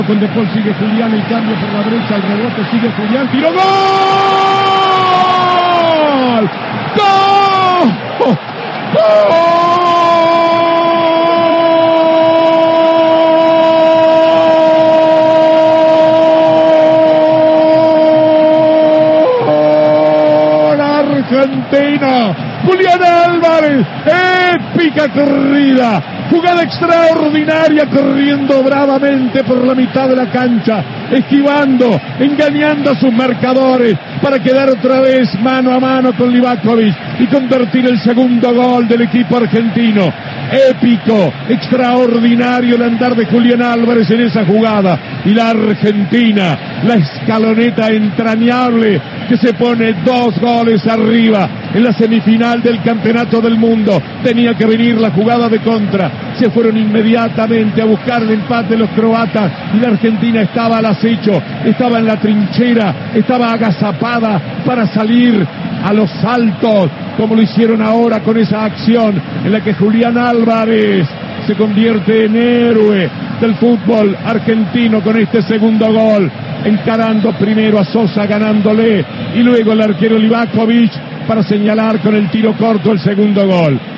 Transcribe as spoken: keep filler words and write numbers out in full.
Con De Paul sigue Julián, el cambio por la derecha, el rebote sigue Julián, tiro, ¡gol! ¡Gol! ¡Gol! Argentina, Julián Álvarez, épica corrida. Jugada extraordinaria, corriendo bravamente por la mitad de la cancha, esquivando, engañando a sus marcadores para quedar otra vez mano a mano con Livakovic y convertir el segundo gol del equipo argentino. Épico, extraordinario el andar de Julián Álvarez en esa jugada. Y la Argentina, la escaloneta entrañable que se pone dos goles arriba en la semifinal del Campeonato del Mundo. Tenía que venir la jugada de contra. Se fueron inmediatamente a buscar el empate los croatas y la Argentina estaba al acecho, estaba en la trinchera, estaba agazapada para salir a los saltos, como lo hicieron ahora con esa acción en la que Julián Álvarez se convierte en héroe del fútbol argentino con este segundo gol, encarando primero a Sosa ganándole y luego el arquero Livakovic para señalar con el tiro corto el segundo gol.